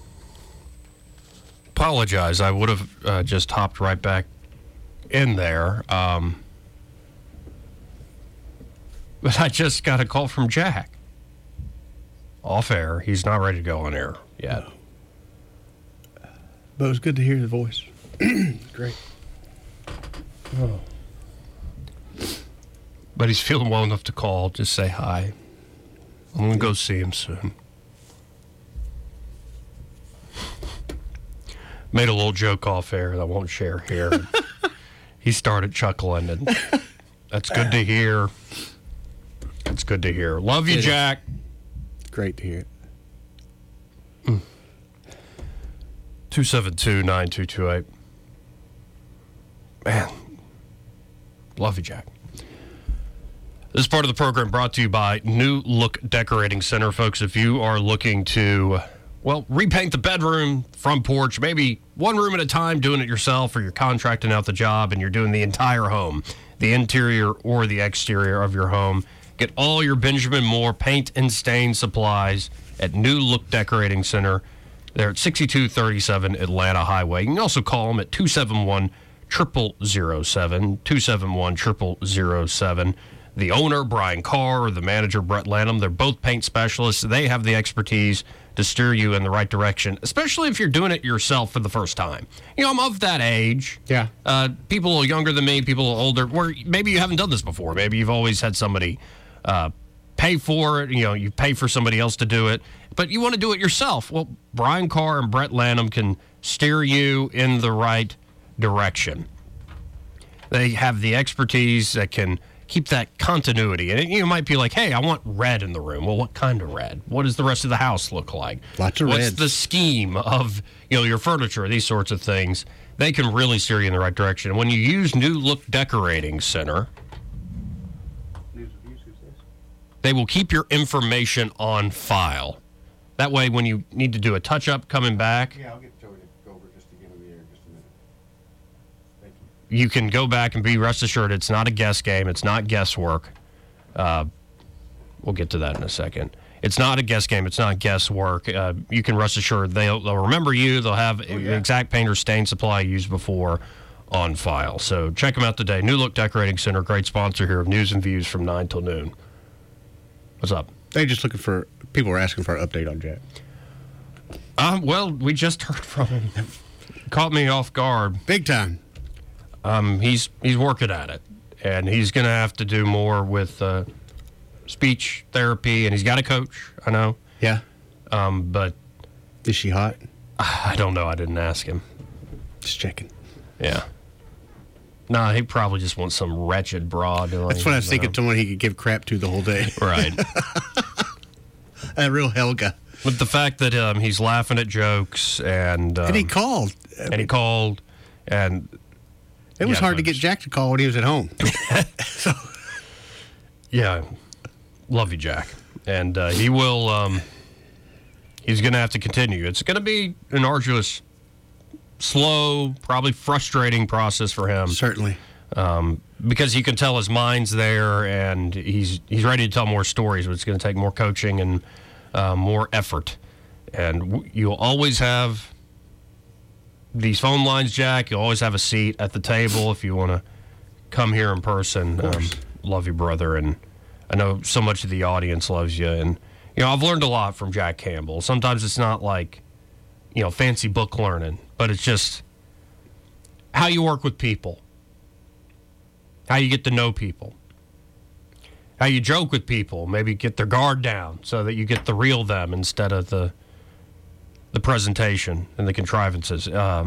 apologize. I would have just hopped right back in there. But I just got a call from Jack. Off air. He's not ready to go on air yet. But it was good to hear the voice. Great. Oh. But he's feeling well enough to call. Just say hi. I'm going to go see him soon. Made a little joke off air that I won't share here. He started chuckling, and that's good to hear. It's good to hear. Love you, Jack. Great to hear it. 272-9228. Man, love you, Jack. This is part of the program brought to you by New Look Decorating Center. Folks, if you are looking to, well, repaint the bedroom, front porch, maybe one room at a time, doing it yourself, or you're contracting out the job and you're doing the entire home, the interior or the exterior of your home, get all your Benjamin Moore paint and stain supplies at New Look Decorating Center. They're at 6237 Atlanta Highway. You can also call them at 271-0007, 271-0007. The owner, Brian Carr, or the manager, Brett Lanham, they're both paint specialists. They have the expertise to steer you in the right direction, especially if you're doing it yourself for the first time. You know, I'm of that age. Yeah. People younger than me, people older, where maybe you haven't done this before. Maybe you've always had somebody pay for it. You know, you pay for somebody else to do it, but you want to do it yourself. Well, Brian Carr and Brett Lanham can steer you in the right direction. They have the expertise that can keep that continuity. And you might be like, hey, I want red in the room. Well, what kind of red? What does the rest of the house look like? Lots of What's reds. the scheme of, you know, your furniture, these sorts of things? They can really steer you in the right direction. And when you use New Look Decorating Center, they will keep your information on file. That way, when you need to do a touch-up coming back, Yeah, I'll get Joey to go over just to give him the air in just a minute. Thank you can go back and be rest assured it's not a guess game. It's not guesswork. We'll get to that in a second. It's not a guess game. It's not guesswork. You can rest assured they'll remember you. They'll have exact paint or stain supply used before on file. So check them out today. New Look Decorating Center, great sponsor here of News and Views from 9 till noon. What's up? They're just looking for, people were asking for an update on Jack. Well, we just heard from him. Caught me off guard. Big time. He's working at it, and he's going to have to do more with speech therapy, and he's got a coach, I know. Yeah. But is she hot? I don't know. I didn't ask him. Just checking. Yeah. Nah, he probably just wants some wretched broad. That's what I was thinking, someone he could give crap to the whole day. Right. A real Helga. But the fact that he's laughing at jokes and he called. And he called. And it was hard to get Jack to call when he was at home. Yeah. Love you, Jack. And he will, he's going to have to continue. It's going to be an arduous, slow, probably frustrating process for him. Certainly. Because you can tell his mind's there and he's ready to tell more stories, but it's going to take more coaching and more effort. And you'll always have these phone lines, Jack. You'll always have a seat at the table if you want to come here in person. Love you, brother. And I know so much of the audience loves you. And, you know, I've learned a lot from Jack Campbell. Sometimes it's not like, you know, fancy book learning, but it's just how you work with people, how you get to know people, how you joke with people, maybe get their guard down so that you get the real them instead of the presentation and the contrivances. Yeah,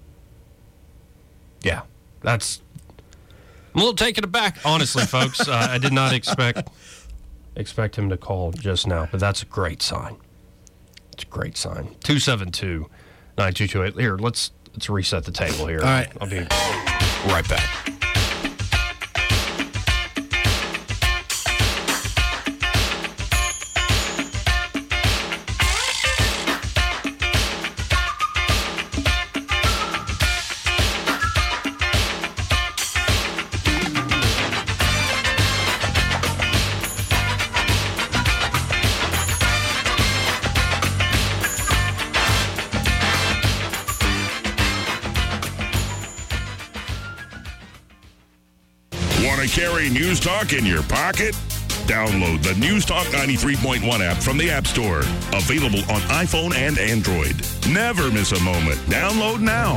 that's... I'm a little taken aback, honestly, folks. I did not expect him to call just now, but that's a great sign. It's a great sign. 272-9228. Here, let's reset the table here. All right. I'll be right back. Carry News Talk in your pocket? Download the News Talk 93.1 app from the App Store. Available on iPhone and Android. Never miss a moment. Download now.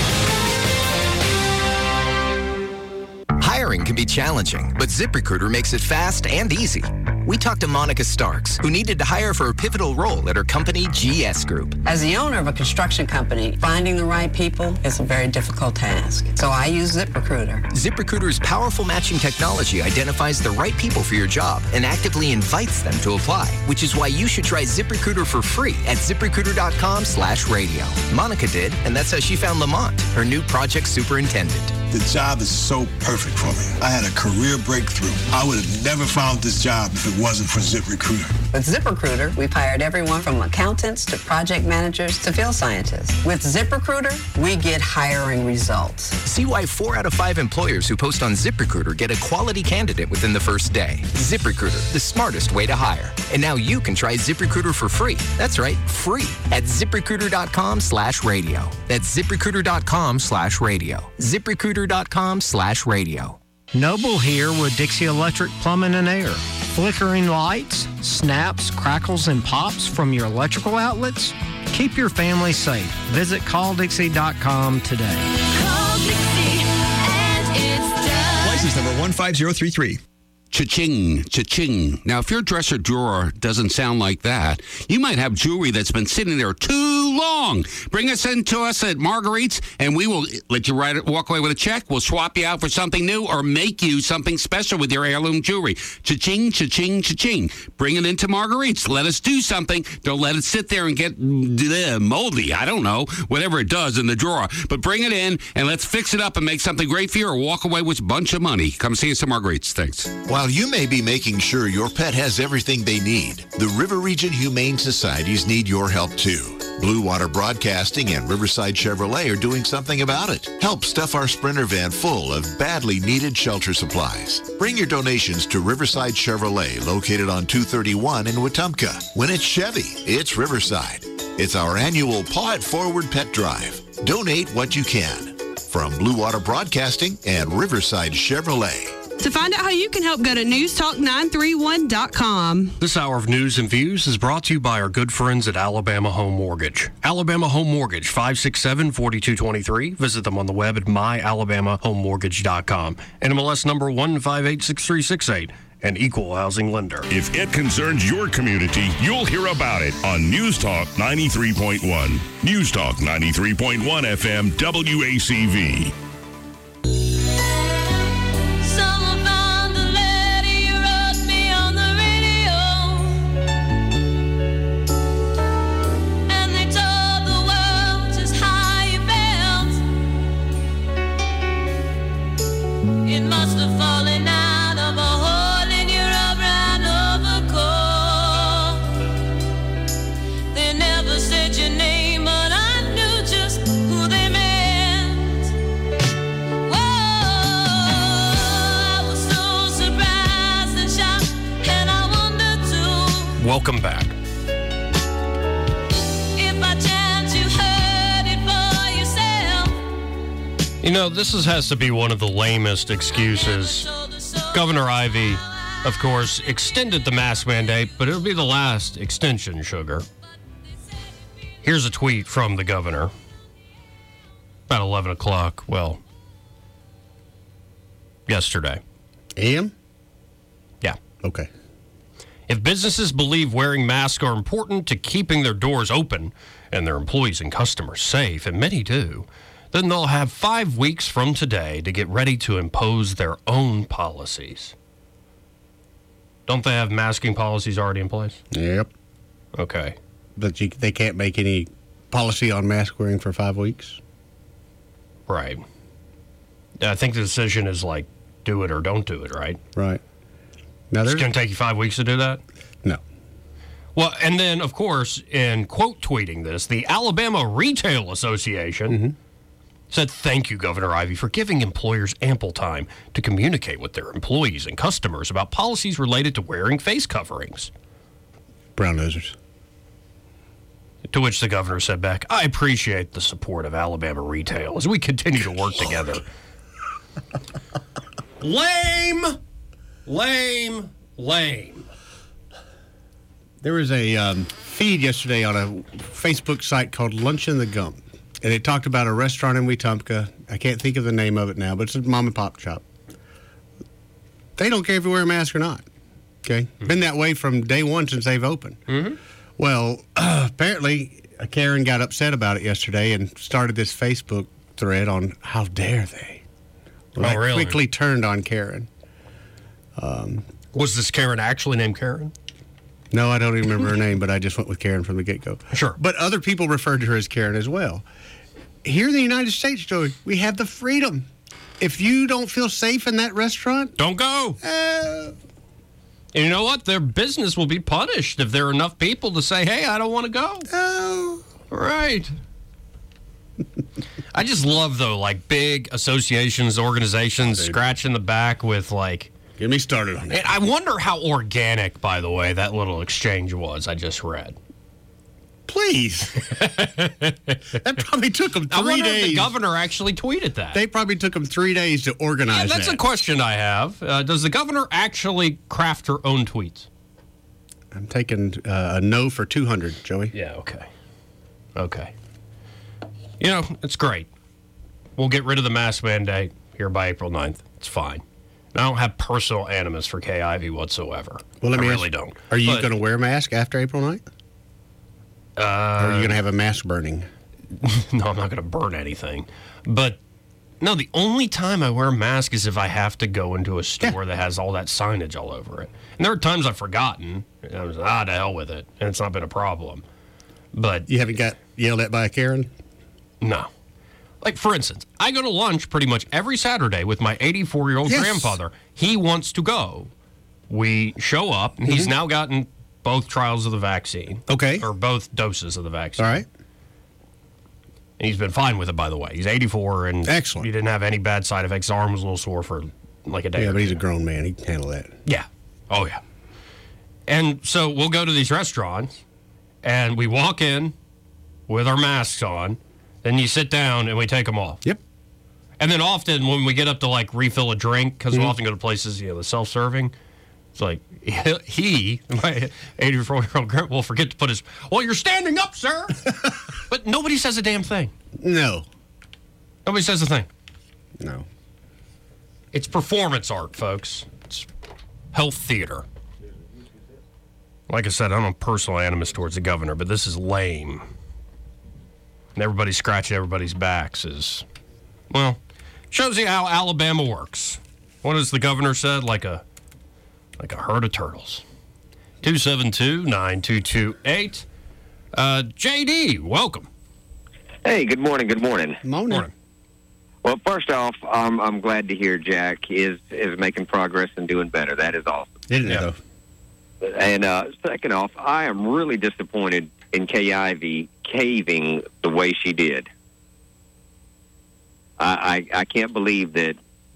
Hiring can be challenging, but ZipRecruiter makes it fast and easy. We talked to Monica Starks, who needed to hire for a pivotal role at her company, GS Group. As the owner of a construction company, finding the right people is a very difficult task. So I use ZipRecruiter. ZipRecruiter's powerful matching technology identifies the right people for your job and actively invites them to apply, which is why you should try ZipRecruiter for free at ZipRecruiter.com/radio. Monica did, and that's how she found Lamont, her new project superintendent. The job is so perfect for me. I had a career breakthrough. I would have never found this job if it wasn't for ZipRecruiter. With ZipRecruiter, we've hired everyone from accountants to project managers to field scientists. With ZipRecruiter, we get hiring results. See why 4 out of 5 employers who post on ZipRecruiter get a quality candidate within the first day. ZipRecruiter, the smartest way to hire. And now you can try ZipRecruiter for free. That's right, free at ZipRecruiter.com/radio. That's ZipRecruiter.com/radio. ZipRecruiter.com/radio. Noble here with Dixie Electric Plumbing and Air. Flickering lights, snaps, crackles, and pops from your electrical outlets? Keep your family safe. Visit calldixie.com today. Call Dixie and it's done. License number 15033. Cha-ching, cha-ching. Now, if your dresser drawer doesn't sound like that, you might have jewelry that's been sitting there too long. Bring us in to us at Marguerite's, and we will let you walk away with a check. We'll swap you out for something new or make you something special with your heirloom jewelry. Cha-ching, cha-ching, cha-ching. Bring it into Marguerite's. Let us do something. Don't let it sit there and get moldy. I don't know, whatever it does in the drawer. But bring it in, and let's fix it up and make something great for you or walk away with a bunch of money. Come see us at Marguerite's. Thanks. While you may be making sure your pet has everything they need, the River Region Humane Societies need your help too. Blue Water Broadcasting and Riverside Chevrolet are doing something about it. Help stuff our Sprinter van full of badly needed shelter supplies. Bring your donations to Riverside Chevrolet, located on 231 in Wetumpka. When it's Chevy, it's Riverside. It's our annual Paw It Forward Pet Drive. Donate what you can. From Blue Water Broadcasting and Riverside Chevrolet. To find out how you can help, go to newstalk931.com. This hour of News and Views is brought to you by our good friends at Alabama Home Mortgage. Alabama Home Mortgage, 567-4223. Visit them on the web at myalabamahomemortgage.com. NMLS number 1586368. An equal housing lender. If it concerns your community, you'll hear about it on News Talk 93.1. News Talk 93.1 FM WACV. It must have fallen out of a hole in your right overcoat. They never said your name, but I knew just who they meant. Whoa, I was so surprised and shocked, and I wondered too. Welcome back. If by chance you heard it for yourself. You know, this has to be one of the lamest excuses. Governor Ivey, of course, extended the mask mandate, but it'll be the last extension, Sugar. Here's a tweet from the governor. About 11 o'clock, well, yesterday. AM? Yeah. Okay. If businesses believe wearing masks are important to keeping their doors open and their employees and customers safe, and many do, then they'll have 5 weeks from today to get ready to impose their own policies. Don't they have masking policies already in place? Yep. Okay. But they can't make any policy on mask wearing for 5 weeks? Right. I think the decision is like, do it or don't do it, right? Right. Now, it's going to take you 5 weeks to do that? No. Well, and then, of course, in quote tweeting this, the Alabama Retail Association said, "Thank you, Governor Ivey, for giving employers ample time to communicate with their employees and customers about policies related to wearing face coverings." Brown nosers. To which the governor said back, "I appreciate the support of Alabama Retail as we continue to work together." Lame! Lame! Lame. There was a feed yesterday on a Facebook site called Lunch in the Gump. And it talked about a restaurant in Wetumpka. I can't think of the name of it now, but it's a mom and pop shop. They don't care if you wear a mask or not. Okay? Been that way from day one since they've opened. Well, apparently Karen got upset about it yesterday and started this Facebook thread on how dare they. Well, I really? quickly turned on Karen. Was this Karen actually named Karen? No, I don't even remember her name, but I just went with Karen from the get-go. Sure. But other people referred to her as Karen as well. Here in the United States, Joey, we have the freedom. If you don't feel safe in that restaurant, don't go. And you know what? Their business will be punished if there are enough people to say, hey, I don't want to go. Oh. Right. I just love, though, like big associations, organizations scratching the back with, like... Get me started on that. I wonder how organic, by the way, that little exchange was I just read. Please. That probably took them 3 I wonder days. if the governor actually tweeted that. They probably took them 3 days to organize That's that. a question I have. Does the governor actually craft her own tweets? I'm taking a no for 200, Joey. Yeah, okay. Okay. You know, it's great. We'll get rid of the mask mandate here by April 9th. It's fine. I don't have personal animus for Kay Ivey whatsoever. Well, let me I ask- really don't. Are you But, going to wear a mask after April 9th? Or are you going to have a mask burning? No, I'm not going to burn anything. But, no, the only time I wear a mask is if I have to go into a store that has all that signage all over it. And there are times I've forgotten. And I was to hell with it. And it's not been a problem. But you haven't got yelled at by a Karen? No. Like, for instance, I go to lunch pretty much every Saturday with my 84-year-old grandfather. He wants to go. We show up, and he's now gotten both trials of the vaccine. Okay. Or both doses of the vaccine. All right. And he's been fine with it, by the way. He's 84, and Excellent. He didn't have any bad side effects. His arm was a little sore for like a day. Yeah, or but he's two. a grown man. He can handle that. Yeah. Oh, yeah. And so we'll go to these restaurants, and we walk in with our masks on. Then you sit down, and we take them off. Yep. And then often when we get up to, like, refill a drink, because we often go to places, the self-serving, it's like he, my 84-year-old grandpa, will forget to put his, well, you're standing up, sir. But nobody says a damn thing. No. Nobody says a thing. No. It's performance art, folks. It's health theater. Like I said, I don't have personal animus towards the governor, but this is lame. And everybody scratching everybody's backs is, well, shows you how Alabama works. What has the governor said? Like a herd of turtles. 272-9228. JD, welcome. Hey, good morning. Good morning. Morning. Well, first off, I'm glad to hear Jack is making progress and doing better. That is awesome. Isn't it, though? And second off, I am really disappointed in Kay Ivey caving the way she did. I can't believe that,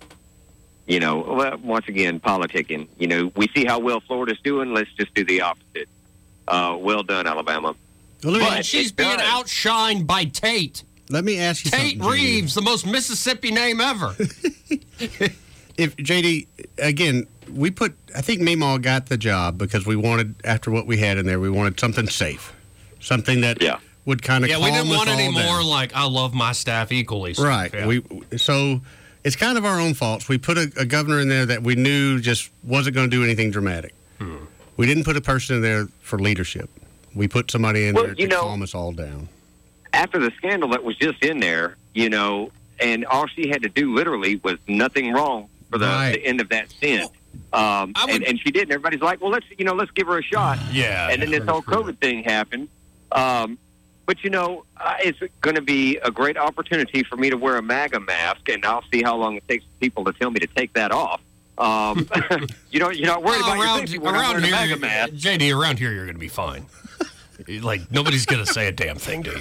once again, politicking. We see how well Florida's doing. Let's just do the opposite. Well done, Alabama. But she's being outshined by Tate. Let me ask you Tate something. Reeves, the most Mississippi name ever. If JD, again, I think Meemaw got the job because we wanted, after what we had in there, we wanted something safe. Something that would kind of calm we didn't us want any all more down. like, I love my staff equally. stuff. Right. Yeah. So it's kind of our own faults. We put a governor in there that we knew just wasn't going to do anything dramatic. We didn't put a person in there for leadership. We put somebody in there to calm us all down. After the scandal that was just in there, and all she had to do literally was nothing wrong for the end of that stint. And she did, and everybody's like, well, let's give her a shot. Yeah. And then this whole COVID thing happened. But, it's going to be a great opportunity for me to wear a MAGA mask, and I'll see how long it takes people to tell me to take that off. You're not worried about your safety when I'm wearing a MAGA mask. JD, around here, you're going to be fine. Like, nobody's going to say a damn thing to you.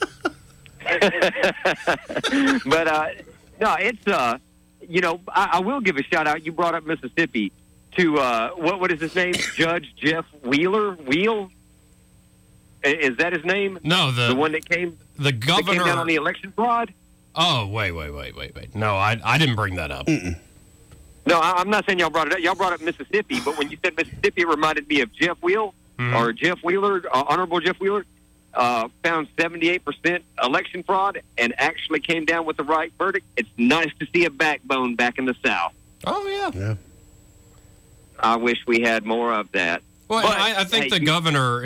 But, no, it's, I will give a shout-out. You brought up Mississippi to, what is his name? Judge Jeff Wheeler? Is that his name? No, the one that came. The governor that came down on the election fraud. Oh, wait. No, I didn't bring that up. No, I'm not saying y'all brought it up. Y'all brought up Mississippi, but when you said Mississippi, it reminded me of Jeff Wheeler or Jeff Wheeler, Honorable Jeff Wheeler. Found 78% election fraud and actually came down with the right verdict. It's nice to see a backbone back in the South. Oh yeah. I wish we had more of that. Well, but, I think the governor